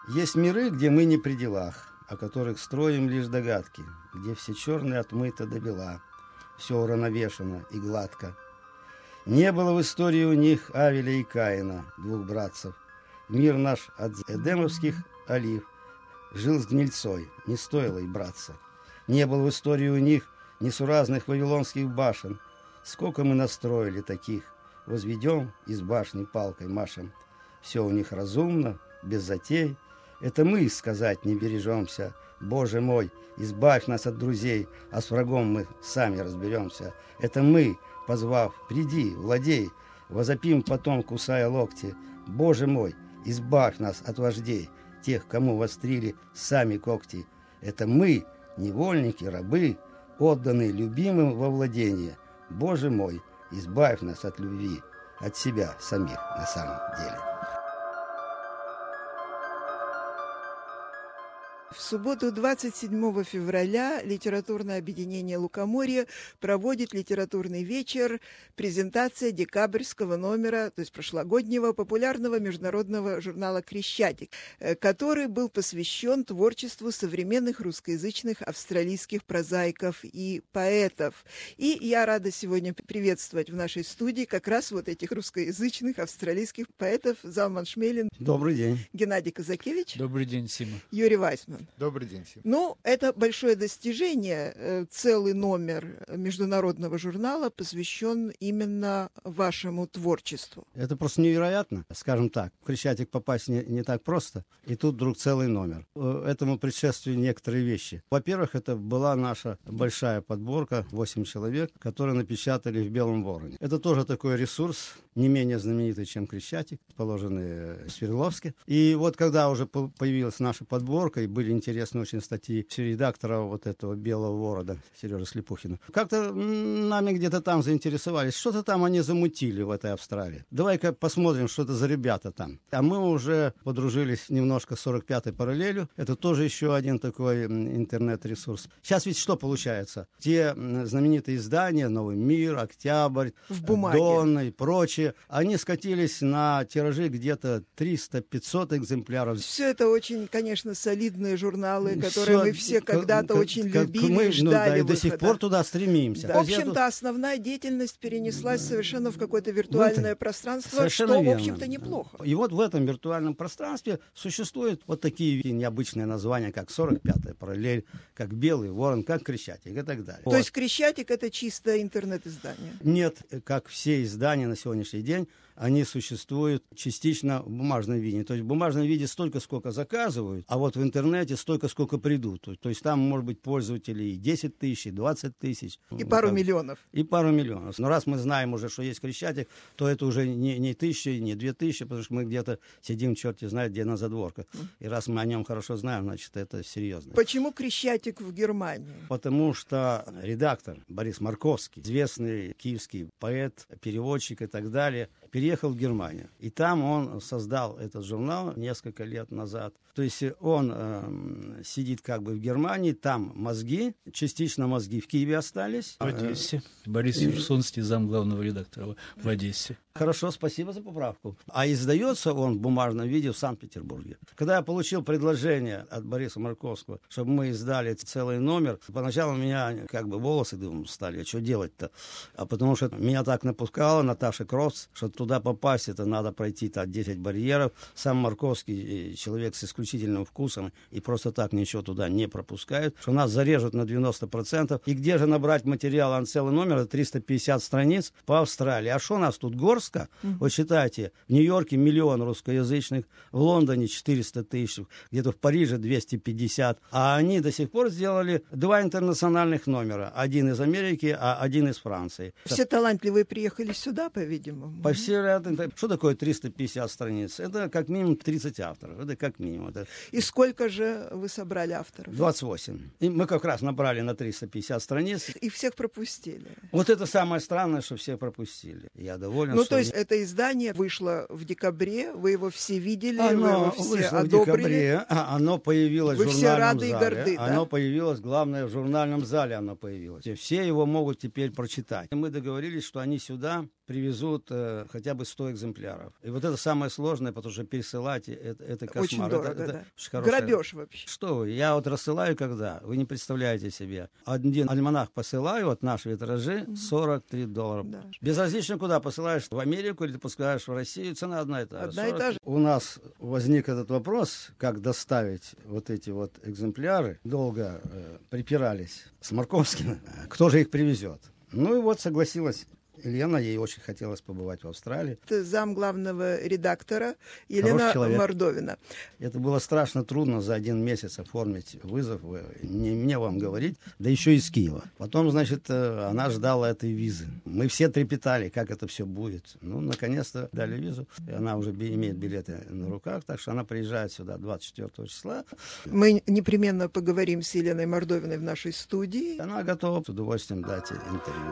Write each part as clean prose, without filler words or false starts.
Есть миры, где мы не при делах, о которых строим лишь догадки, где все черные отмыто до бела, все уравновешено и гладко. Не было в истории у них Авеля и Каина, двух братцев. Мир наш от эдемовских олив жил с гнильцой, не стоило и браться. Не было в истории у них несуразных вавилонских башен. Сколько мы настроили таких, возведем и с башни палкой машем. Все у них разумно, без затей. Это мы сказать не бережемся. Боже мой, избавь нас от друзей, а с врагом мы сами разберемся. Это мы, позвав, приди, владей, возопим потом, кусая локти. Боже мой, избавь нас от вождей, тех, кому вострили сами когти. Это мы, невольники, рабы, отданные любимым во владение. Боже мой, избавь нас от любви, от себя самих на самом деле. В субботу 27 февраля литературное объединение «Лукоморье» проводит литературный вечер, презентация декабрьского номера, то есть прошлогоднего, популярного международного журнала «Крещатик», который был посвящен творчеству современных русскоязычных австралийских прозаиков и поэтов. И я рада сегодня приветствовать в нашей студии как раз вот этих русскоязычных австралийских поэтов. Залман Шмелин. Добрый день. Геннадий Казакевич. Добрый день, Сима. Юрий Вайсман. Добрый день, Сим. Ну, это большое достижение. Целый номер международного журнала посвящен именно вашему творчеству. Это просто невероятно, скажем так. В Крещатик попасть не так просто, и тут вдруг целый номер. Этому предшествуют некоторые вещи. Во-первых, это была наша большая подборка, 8 человек, которые напечатали в «Белом вороне». Это тоже такой ресурс, не менее знаменитый, чем Крещатик, положенный в Свердловске. И вот когда уже появилась наша подборка, и были интересные очень статьи редактора вот этого «Белого ворона» Сережи Слепухина, как-то нами где-то там заинтересовались. Что-то там они замутили в этой Австралии. Давай-ка посмотрим, что это за ребята там. А мы уже подружились немножко с 45-й параллелью. Это тоже еще один такой интернет-ресурс. Сейчас ведь что получается? Те знаменитые издания «Новый мир», «Октябрь», «Дон» и прочие, они скатились на тиражи где-то 300-500 экземпляров. Все это очень, конечно, солидные журналы, которые мы все когда-то очень любили, ждали. И до сих пор туда стремимся. Да. В общем-то, основная деятельность перенеслась совершенно в какое-то виртуальное пространство, что, верно. В общем-то, неплохо. И вот в этом виртуальном пространстве существуют вот такие необычные названия, как 45-я параллель, как «Белый ворон», как «Крещатик» и так далее. То есть «Крещатик» — это чисто интернет-издание? Нет, как все издания на сегодняшний день, они существуют частично в бумажном виде. То есть в бумажном виде столько, сколько заказывают, а вот в интернете столько, сколько придут. То есть там может быть пользователей и 10 тысяч, и 20 тысяч. И пару миллионов. И пару миллионов. Но раз мы знаем уже, что есть Крещатик, то это уже не тысячи, не 2000, потому что мы где-то сидим, черти знает, где на задворках. И раз мы о нем хорошо знаем, значит, это серьезно. Почему Крещатик в Германии? Потому что редактор Борис Марковский, известный киевский поэт, переводчик и так далее, переехал в Германию. И там он создал этот журнал несколько лет назад. То есть он сидит как бы в Германии, там мозги, частично мозги в Киеве остались. В Одессе. Борис Юрсонский, зам главного редактора в Одессе. Хорошо, спасибо за поправку. А издается он в бумажном виде в Санкт-Петербурге. Когда я получил предложение от Бориса Марковского, чтобы мы издали целый номер, поначалу у меня как бы волосы дымом стали, а что делать-то? А потому что меня так напускала Наташа Крофтс, что туда попасть, это надо пройти 10 барьеров. Сам Марковский человек с исключительным вкусом и просто так ничего туда не пропускает, что нас зарежут на 90%. И где же набрать материал на целый номер? Это 350 страниц по Австралии. А что нас тут горстка? Вот считайте, в Нью-Йорке 1 миллион русскоязычных, в Лондоне 400 тысяч, где-то в Париже 250. А они до сих пор сделали 2 интернациональных номера. Один из Америки, а один из Франции. Все талантливые приехали сюда, по-видимому. По всей вероятности. Что такое 350 страниц? Это как минимум 30 авторов. Это как минимум. И сколько же вы собрали авторов? 28. И мы как раз набрали на 350 страниц. И всех пропустили. Вот это самое странное, что все пропустили. Я доволен, Ну, что... то есть это издание вышло в декабре, вы его все видели, вы Оно его все вышло одобрили. В декабре, оно появилось Вы в все журнальном рады и зале. горды, да? Оно появилось, главное, в журнальном зале оно появилось. И все его могут теперь прочитать. И мы договорились, что они сюда привезут хотя бы 100 экземпляров. И вот это самое сложное, потому что пересылать это кошмар. Очень дорого, это да. Грабеж вообще. Что вы, я вот рассылаю когда, вы не представляете себе. Один альманах посылаю, вот наши витражи, $43. Да. Безразлично куда посылаешь, в Америку или ты посылаешь в Россию, цена одна и та же. Одна и та же. У нас возник этот вопрос, как доставить вот эти вот экземпляры. Долго припирались с Марковским, кто же их привезет. Ну и вот согласилась Елена, ей очень хотелось побывать в Австралии. Это зам главного редактора Елена Мордовина. Это было страшно трудно за 1 месяц оформить вызов, не мне вам говорить, да еще из Киева. Потом, значит, она ждала этой визы. Мы все трепетали, как это все будет. Ну, наконец-то дали визу. И она уже имеет билеты на руках, так что она приезжает сюда 24 числа. Мы непременно поговорим с Еленой Мордовиной в нашей студии. Она готова с удовольствием дать интервью.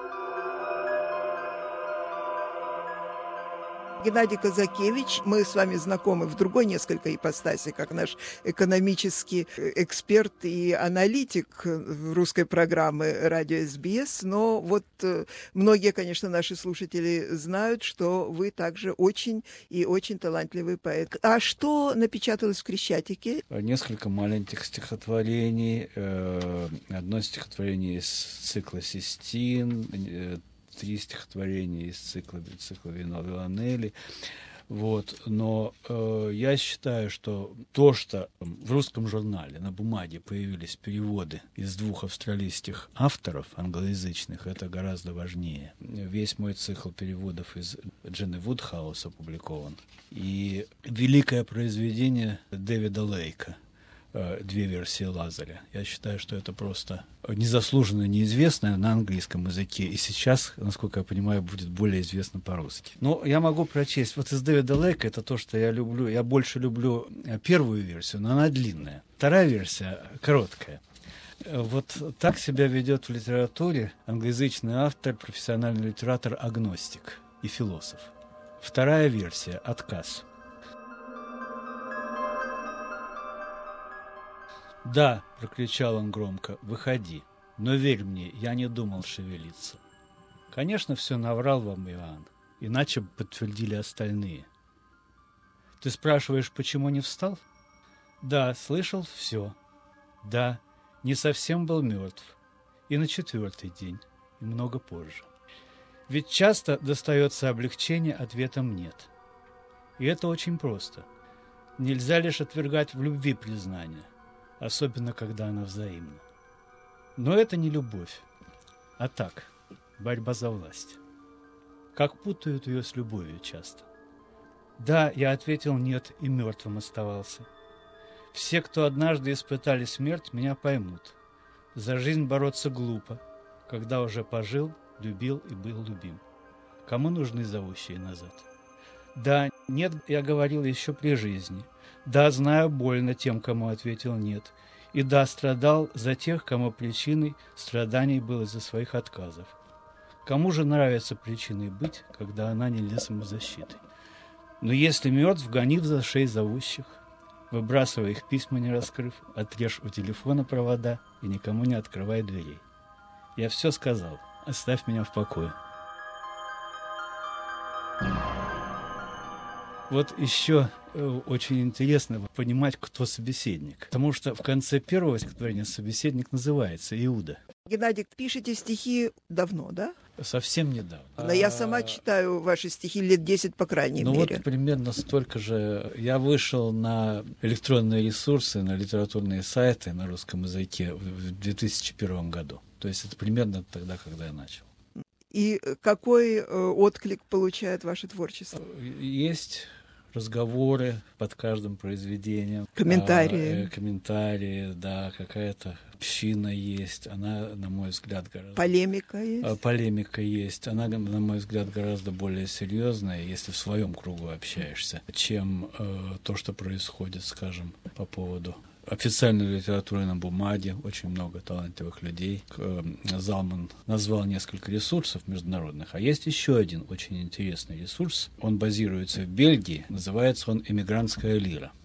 Геннадий Казакевич, мы с вами знакомы в другой несколько ипостаси, как наш экономический эксперт и аналитик русской программы «Радио СБС», но вот многие, конечно, наши слушатели знают, что вы также очень и очень талантливый поэт. А что напечаталось в Крещатике? Несколько маленьких стихотворений, одно стихотворение из цикла «Систин», 3 стихотворения из цикла Виланелли. Вот. Но я считаю, что то, что в русском журнале на бумаге появились переводы из 2 австралийских авторов англоязычных, это гораздо важнее. Весь мой цикл переводов из Дженни Вудхаус опубликован. И великое произведение Дэвида Лейка, 2 версии Лазаря. Я считаю, что это просто незаслуженно неизвестное на английском языке, и сейчас, насколько я понимаю, будет более известно по-русски. Но я могу прочесть. Вот из Дэвида Лейка это то, что я люблю. Я больше люблю первую версию, но она длинная. Вторая версия короткая. Вот так себя ведет в литературе англоязычный автор, профессиональный литератор-агностик и философ. Вторая версия – отказ. «Да», — прокричал он громко, — «выходи. Но верь мне, я не думал шевелиться». Конечно, все наврал вам Иоанн, иначе бы подтвердили остальные. Ты спрашиваешь, почему не встал? Да, слышал все. Да, не совсем был мертв. И на 4-й день, и много позже. Ведь часто достается облегчение, ответом нет. И это очень просто. Нельзя лишь отвергать в любви признание, особенно когда она взаимна. Но это не любовь, а так, борьба за власть. Как путают ее с любовью часто. Да, я ответил нет и мертвым оставался. Все, кто однажды испытали смерть, меня поймут. За жизнь бороться глупо, когда уже пожил, любил и был любим. Кому нужны зовущие назад? Да, нет, я говорил еще при жизни. Да, знаю, больно тем, кому ответил нет. И да, страдал за тех, кому причиной страданий было из-за своих отказов. Кому же нравится причиной быть, когда она не для самозащиты? Но если мертв, гони за шеи зовущих, выбрасывай их письма, не раскрыв, отрежь у телефона провода и никому не открывай дверей. Я все сказал, оставь меня в покое. Вот еще очень интересно понимать, кто собеседник. Потому что в конце первого стихотворения собеседник называется Иуда. Геннадий, пишете стихи давно, да? Совсем недавно. Но я сама читаю ваши стихи лет 10, по крайней мере. Ну вот примерно столько же. Я вышел на электронные ресурсы, на литературные сайты на русском языке в 2001 году. То есть это примерно тогда, когда я начал. И какой отклик получает ваше творчество? Есть разговоры под каждым произведением. Комментарии. Комментарии, да, какая-то община есть. Она, на мой взгляд, гораздо... Полемика есть? Полемика есть. Она, на мой взгляд, гораздо более серьезная, если в своем кругу общаешься, чем то, что происходит, скажем, по поводу официальной литературы на бумаге. Очень много талантливых людей. Залман назвал несколько ресурсов международных, а есть еще один очень интересный ресурс. Он базируется в Бельгии, называется он «Эмигрантская лира».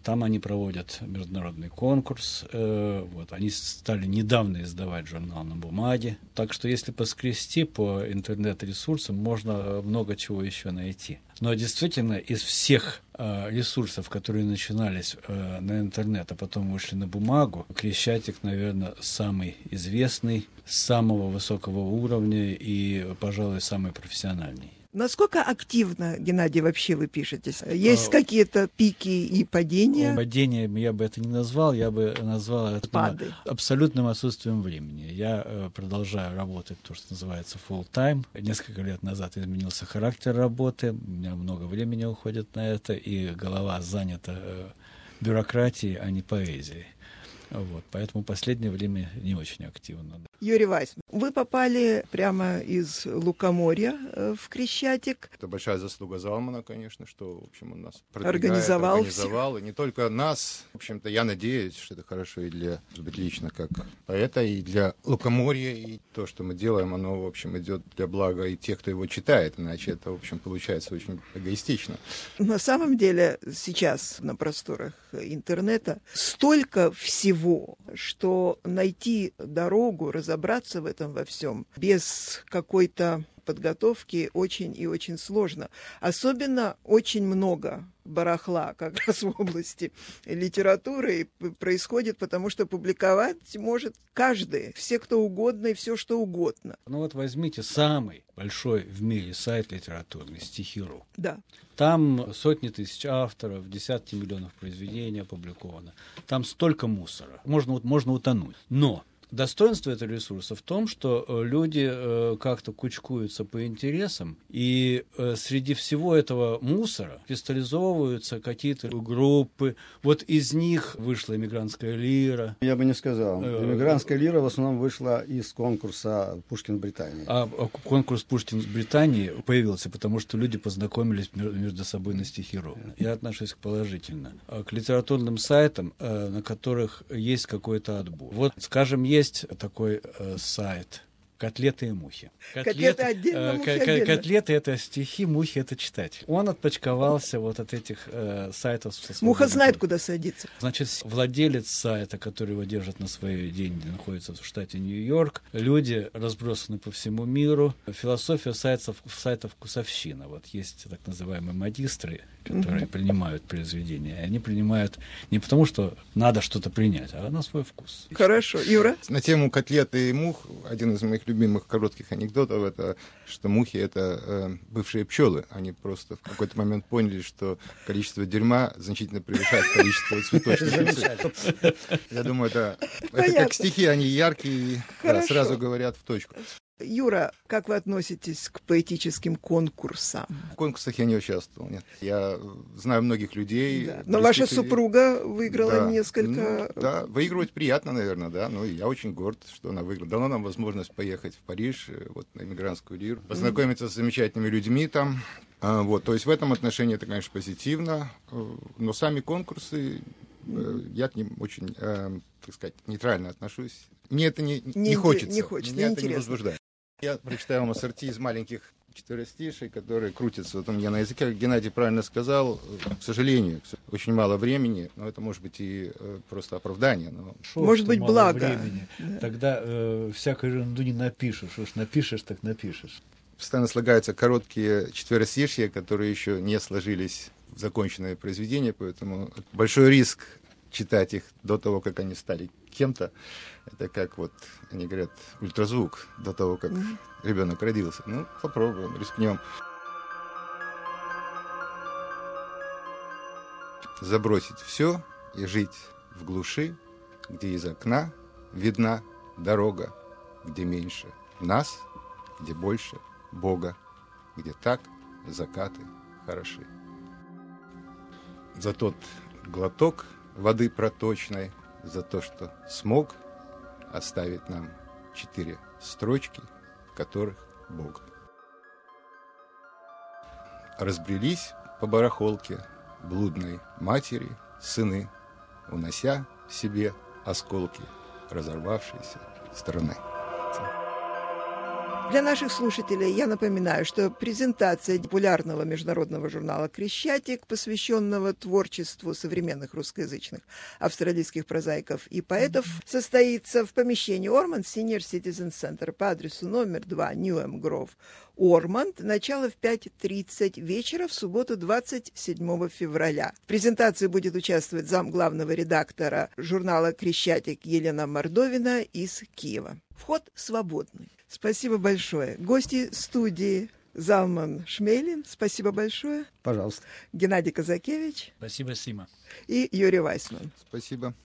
Там они проводят международный конкурс. Вот, они стали недавно издавать журнал на бумаге. Так что если поскрести по интернет-ресурсам, можно много чего еще найти. Но действительно, из всех ресурсов, которые начинались на интернет, а потом вышли на бумагу, Крещатик, наверное, самый известный, самого высокого уровня и, пожалуй, самый профессиональный. Насколько активно, Геннадий, вообще вы пишетесь? Есть какие-то пики и падения? Падением я бы это не назвал, я бы назвал это абсолютным отсутствием времени. Я продолжаю работать, то, что называется full-time. Несколько лет назад изменился характер работы, у меня много времени уходит на это, и голова занята бюрократией, а не поэзией. Вот, поэтому последнее время не очень активно. Юрий Вайсман, вы попали прямо из Лукоморья в Крещатик. Это большая заслуга Залмана, конечно, что, в общем, он нас организовал. И не только нас. В общем-то, я надеюсь, что это хорошо и для, может быть, лично как поэта, и для Лукоморья, и то, что мы делаем, оно, в общем, идет для блага и тех, кто его читает, иначе это, в общем, получается очень эгоистично. На самом деле, сейчас на просторах интернета столько всего, что найти дорогу, разобраться в этом во всем без какой-то подготовки очень и очень сложно. Особенно очень много барахла как раз в области литературы происходит, потому что публиковать может каждый, все кто угодно и все что угодно. Ну вот возьмите самый большой в мире сайт литературный «Стихи.ру». Да. Там сотни тысяч авторов, десятки миллионов произведений опубликовано. Там столько мусора. Можно утонуть. Но достоинство этого ресурса в том, что люди как-то кучкуются по интересам, и среди всего этого мусора кристаллизовываются какие-то группы. Вот из них вышла «Эмигрантская лира». Я бы не сказал. «Эмигрантская лира» в основном вышла из конкурса «Пушкин в Британии». А конкурс «Пушкин в Британии» появился, потому что люди познакомились между собой на Стихи.ру. Я отношусь положительно к литературным сайтам, на которых есть какой-то отбор. Вот, скажем, есть такой сайт «Котлеты и мухи». Котлеты отдельно, мухи отдельно. Котлеты — это стихи, мухи — это читатель. Он отпочковался вот от этих сайтов. Муха знает, куда садиться. Значит, владелец сайта, который его держит на свои деньги, находится в штате Нью-Йорк. Люди разбросаны по всему миру. Философия сайтов вкусовщина. Вот есть так называемые модистры, которые принимают произведения. Они принимают не потому, что надо что-то принять, а на свой вкус. Хорошо. Юра? На тему котлеты и мух один из моих любимых коротких анекдотов — это что мухи — это бывшие пчелы. Они просто в какой-то момент поняли, что количество дерьма значительно превышает количество цветочных. Я думаю, это как стихи, они яркие, сразу говорят в точку. Юра, как вы относитесь к поэтическим конкурсам? В конкурсах я не участвовал, нет. Я знаю многих людей. Да. Но ваша супруга выиграла несколько... Ну, да, выигрывать приятно, наверное, да. Ну, я очень горд, что она выиграла. Дала нам возможность поехать в Париж, вот на «Эмигрантскую лиру», познакомиться с замечательными людьми там. Вот, то есть в этом отношении это, конечно, позитивно. Но сами конкурсы, я к ним очень, так сказать, нейтрально отношусь. Мне это не хочется. Меня это не возбуждает. Я прочитаю вам ассорти из маленьких четверостишей, которые крутятся вот у меня на языке. Как Геннадий правильно сказал, к сожалению, очень мало времени, но это может быть и просто оправдание. Но... Может быть, благо. Да. Тогда всякую ерунду не напишешь. Уж напишешь, так напишешь. Постоянно слагаются короткие четверостишья, которые еще не сложились в законченное произведение, поэтому большой риск читать их до того, как они стали кем-то. Это как вот, они говорят, ультразвук до того, как ребенок родился. Ну, попробуем, рискнем. Забросить все и жить в глуши, где из окна видна дорога, где меньше нас, где больше Бога, где так закаты хороши. За тот глоток воды проточной, за то, что смог оставить нам 4 строчки, в которых Бог. Разбрелись по барахолке блудной матери сыны, унося в себе осколки разорвавшейся страны. Для наших слушателей я напоминаю, что презентация популярного международного журнала «Крещатик», посвященного творчеству современных русскоязычных австралийских прозаиков и поэтов, состоится в помещении Ормонд Senior Citizen Center по адресу номер 2 Ньюэм Гров, Ормонд, начало в 5:30 вечера в субботу 27 февраля. В презентации будет участвовать зам главного редактора журнала «Крещатик» Елена Мордовина из Киева. Вход свободный. Спасибо большое. Гости студии Залман Шмейлин, спасибо большое. Пожалуйста. Геннадий Казакевич. Спасибо, Сима. И Юрий Вайсман. Спасибо.